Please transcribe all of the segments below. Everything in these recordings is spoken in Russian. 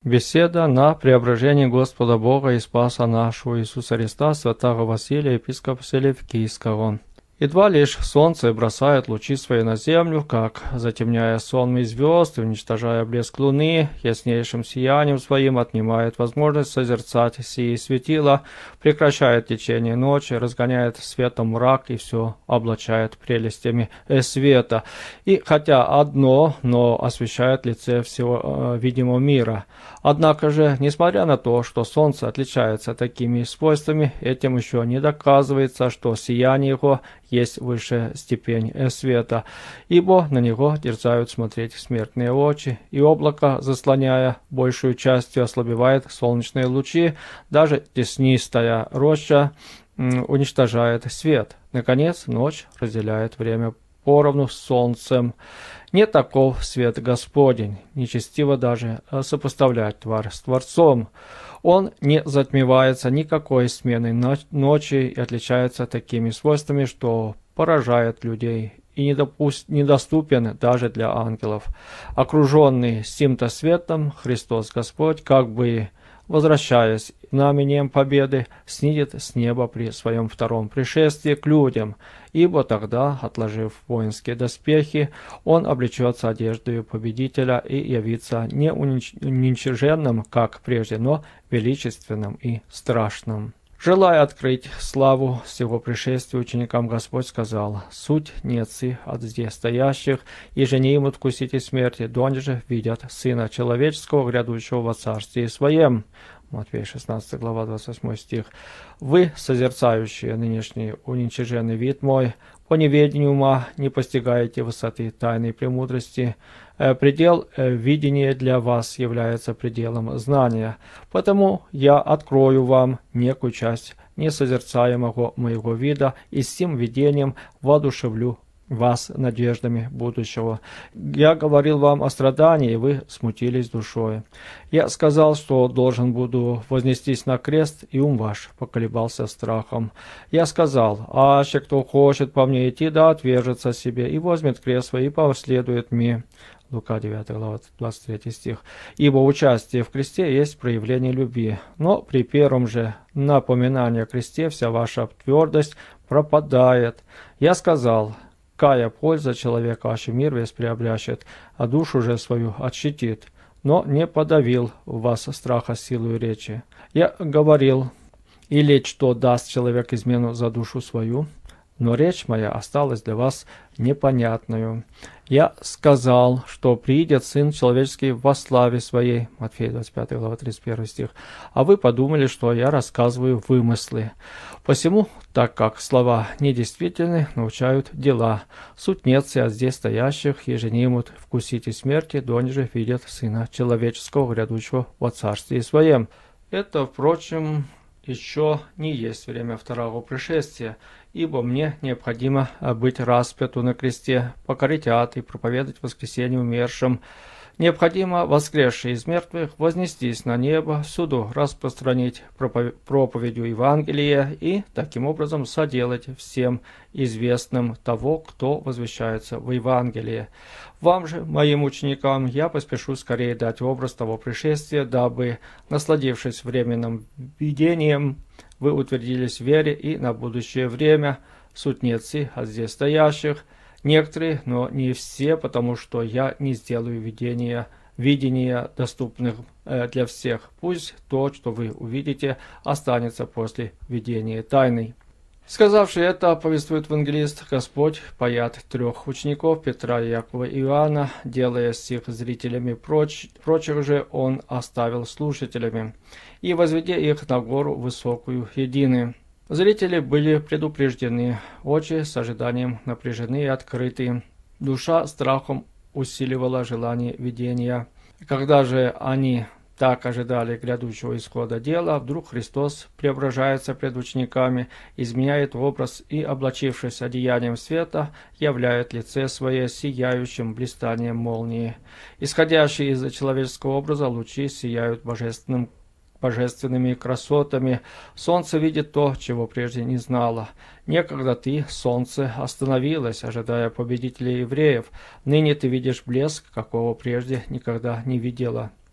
Беседа на преображение Господа Бога и Спаса нашего Иисуса Христа, святого Василия, епископа Селевкийского. Едва лишь солнце бросает лучи свои на землю, как, затемняя сонмы звезд и уничтожая блеск луны, яснейшим сиянием своим отнимает возможность созерцать сии светила, прекращает течение ночи, разгоняет светом мрак и все облачает прелестями света. И хотя одно, но освещает лице всего видимого мира. Однако же, несмотря на то, что солнце отличается такими свойствами, этим еще не доказывается, что сияние его есть высшая степень света, ибо на него дерзают смотреть смертные очи, и облако, заслоняя большую частью, ослабевает солнечные лучи, даже теснистая роща уничтожает свет. Наконец, ночь разделяет время поровну с солнцем. Не таков свет Господень, нечестиво даже сопоставлять тварь с Творцом. Он не затмевается никакой сменой ночи и отличается такими свойствами, что поражает людей и недоступен даже для ангелов. Окруженный сим-то светом, Христос Господь, как бы возвращаясь знамением победы, снидет с неба при своем втором пришествии к людям, ибо тогда, отложив воинские доспехи, он облечется одеждою победителя и явится не уничиженным, как прежде, но величественным и страшным. Желая открыть славу сего пришествия ученикам, Господь сказал: «Суть нецы от здесь стоящих, и же не им откусите смерти, донеже видят Сына Человеческого, грядущего во Царстве Своем». Матфея 16 глава 28 стих. «Вы, созерцающие нынешний уничиженный вид мой, по неведению ума не постигаете высоты тайной премудрости. Предел видения для вас является пределом знания. Потому я открою вам некую часть несозерцаемого моего вида, и с сим видением воодушевлю вас надеждами будущего. Я говорил вам о страдании, и вы смутились душой. Я сказал, что должен буду вознестись на крест, и ум ваш поколебался страхом. Я сказал: аще кто хочет по мне идти, да отвержется себе, и возьмет крест свой, и последует мне». Лука 9 глава 23 стих. «Ибо участие в кресте есть проявление любви, но при первом же напоминании о кресте вся ваша твердость пропадает. Я сказал: кая польза человека, аще мир весь приобрящет, а душу же свою отщитит, но не подавил в вас страха силою речи. Я говорил: или что даст человек измену за душу свою, но речь моя осталась для вас непонятную. Я сказал, что приидет Сын Человеческий во славе Своей». Матфея 25 глава 31 стих. «А вы подумали, что я рассказываю вымыслы. Посему, так как слова недействительны, научают дела. Суть нет от здесь стоящих, еже не имут вкусите смерти, донеже видят Сына Человеческого, грядущего во Царстве Своем». Это, впрочем, еще не есть время второго пришествия, ибо мне необходимо быть распяту на кресте, покорить ад и проповедовать воскресение умершим. Необходимо, воскресший из мертвых, вознестись на небо, всюду распространить проповедью Евангелия и, таким образом, соделать всем известным того, кто возвещается в Евангелии. Вам же, моим ученикам, я поспешу скорее дать образ того пришествия, дабы, насладившись временным видением, вы утвердились в вере и на будущее время. Суть нецы от здесь стоящих, некоторые, но не все, потому что я не сделаю видения доступных для всех. Пусть то, что вы увидите, останется после видения тайной». Сказавший это, повествует евангелист, Господь паят 3 учеников, Петра, Якова и Иоанна, делая сих зрителями, прочих же он оставил слушателями, и возведя их на гору высокую едины. Зрители были предупреждены, очи с ожиданием напряжены и открыты, душа страхом усиливала желание видения. Когда же они так ожидали грядущего исхода дела, вдруг Христос преображается пред учениками, изменяет образ и, облачившись одеянием света, являет лице свое сияющим блистанием молнии. Исходящие из человеческого образа лучи сияют божественными красотами. Солнце видит то, чего прежде не знало. Некогда ты, солнце, остановилось, ожидая победителей евреев. Ныне ты видишь блеск, какого прежде никогда не видела.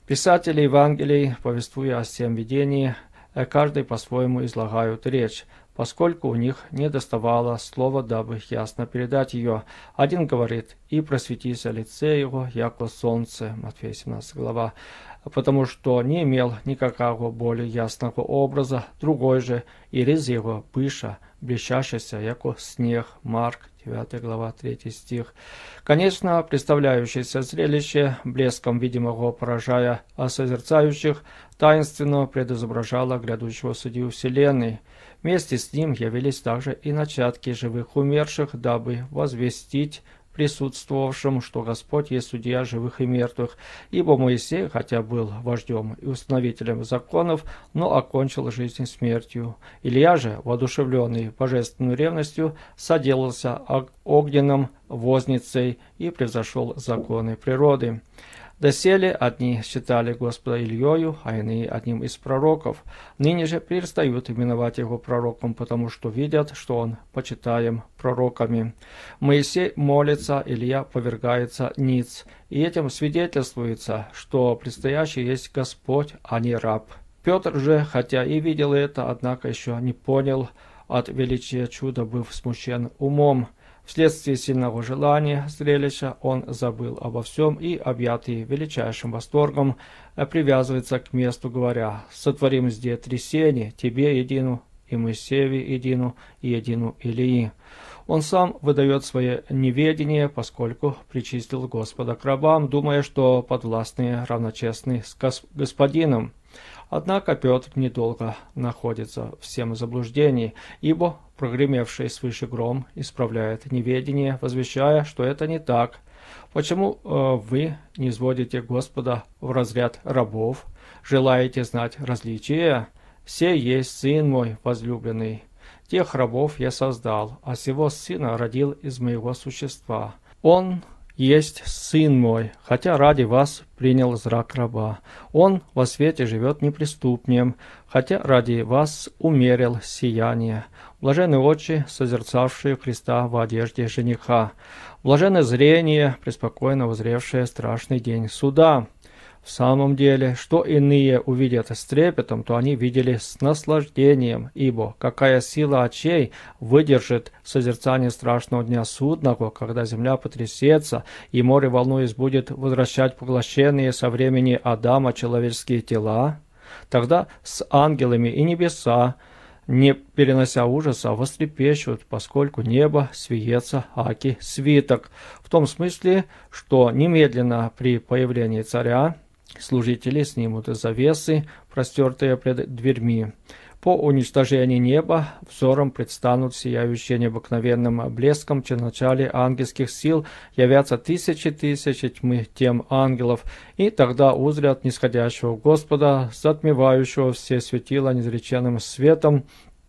Писатели Евангелий, повествуя о сем видении, каждый по-своему излагают речь, поскольку у них не доставало слова, дабы ясно передать ее. Один говорит: «И просветися лице его, яко солнце», Матфея 17 глава, потому что не имел никакого более ясного образа. Другой же: «И рез его быша, блещащийся, яко снег», Марк 9 глава, 3 стих. Конечно, представляющееся зрелище, блеском видимого поражая созерцающих, таинственно предизображало грядущего судью вселенной. Вместе с ним явились также и начатки живых умерших, дабы возвестить присутствовавшим, что Господь есть судья живых и мертвых. Ибо Моисей, хотя был вождем и установителем законов, но окончил жизнь смертью. Илья же, воодушевленный божественной ревностью, соделался огненным возницей и превзошел законы природы. Доселе одни считали Господа Ильею, а иные одним из пророков. Ныне же перестают именовать его пророком, потому что видят, что он почитаем пророками. Моисей молится, Илья повергается ниц, и этим свидетельствуется, что предстоящий есть Господь, а не раб. Петр же, хотя и видел это, однако еще не понял от величия чуда, быв смущен умом. Вследствие сильного желания зрелища он забыл обо всем и, объятый величайшим восторгом, привязывается к месту, говоря: «Сотворим здесь трясение, тебе едину, и Моисееве едину, и едину Илии». Он сам выдает свое неведение, поскольку причислил Господа к рабам, думая, что подвластные равночестны с Господином. Однако Петр недолго находится в всем заблуждении, ибо прогремевший свыше гром исправляет неведение, возвещая, что это не так. Почему вы не сводите Господа в разряд рабов? Желаете знать различия? «Сей есть Сын мой возлюбленный. Тех рабов я создал, а сего Сына родил из моего существа. Он есть Сын мой, хотя ради вас принял зрак раба. Он во свете живет неприступнем, хотя ради вас умерил сияние. Блаженны очи, созерцавшие Христа в одежде жениха. Блаженны зрение, преспокойно узревшее страшный день суда». В самом деле, что иные увидят с трепетом, то они видели с наслаждением, ибо какая сила очей выдержит созерцание страшного дня судного, когда земля потрясется, и море, волнуясь, будет возвращать поглощенные со времени Адама человеческие тела? Тогда с ангелами и небеса, не перенося ужаса, вострепещут, поскольку небо свиется, аки свиток, в том смысле, что немедленно при появлении царя служители снимут завесы, простертые пред дверьми. По уничтожении неба взором предстанут сияющие необыкновенным блеском начале ангельских сил, явятся тысячи тьмы тем ангелов, и тогда узрят нисходящего Господа, затмевающего все светила неизреченным светом,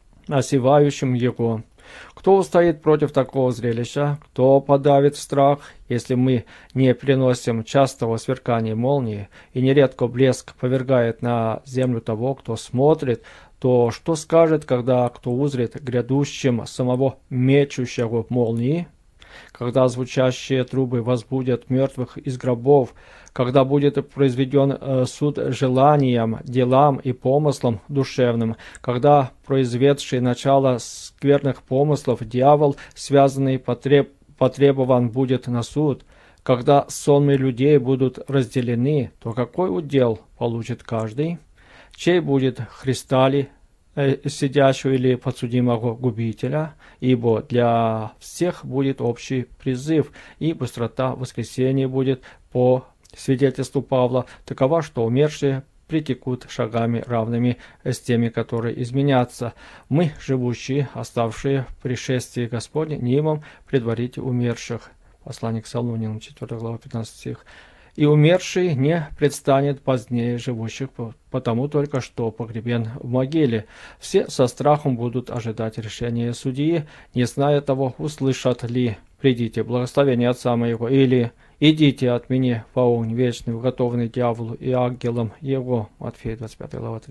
осевающим его. Кто устоит против такого зрелища? Кто подавит страх, если мы не приносим частого сверкания молнии, и нередко блеск повергает на землю того, кто смотрит, то что скажет, когда кто узрит грядущим самого мечущего молнии? Когда звучащие трубы возбудят мертвых из гробов, когда будет произведен суд желаниям, делам и помыслам душевным, когда произведший начало скверных помыслов дьявол, связанный, потребован будет на суд, когда сонмы людей будут разделены, то какой удел получит каждый? Чей будет Христа ли, сидящего или подсудимого губителя, ибо для всех будет общий призыв, и быстрота воскресения будет, по свидетельству Павла, такова, что умершие притекут шагами равными с теми, которые изменятся. Мы, живущие, оставшие в пришествии Господне, немом предварить умерших. Послание к Солунянам, 4 глава, 15 стих. И умерший не предстанет позднее живущих, потому только что погребен в могиле. Все со страхом будут ожидать решения судьи, не зная того, услышат ли: «Придите, благословение Отца моего», или «Идите от меня в огонь вечный, уготованный дьяволу и ангелам его». Матфея 25 глава,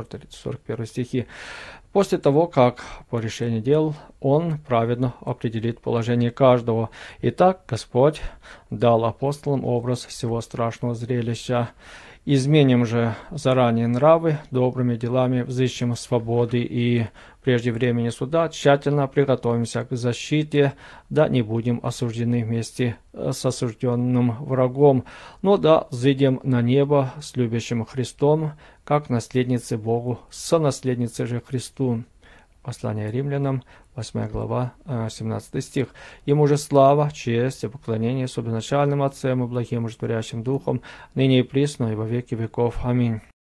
34-41 стихи. После того, как по решению дел он праведно определит положение каждого. Итак, Господь дал апостолам образ всего страшного зрелища. Изменим же заранее нравы, добрыми делами взыщем свободы и прежде времени суда тщательно приготовимся к защите, да не будем осуждены вместе с осужденным врагом, но да взойдем на небо с любящим Христом, как наследницы Богу, сонаследницы же Христу. Послание римлянам, 8 глава, 17 стих. Ему же слава, честь и поклонение собеначальным Отцем и благим животворящим Духом, ныне и присно и во веки веков. Аминь.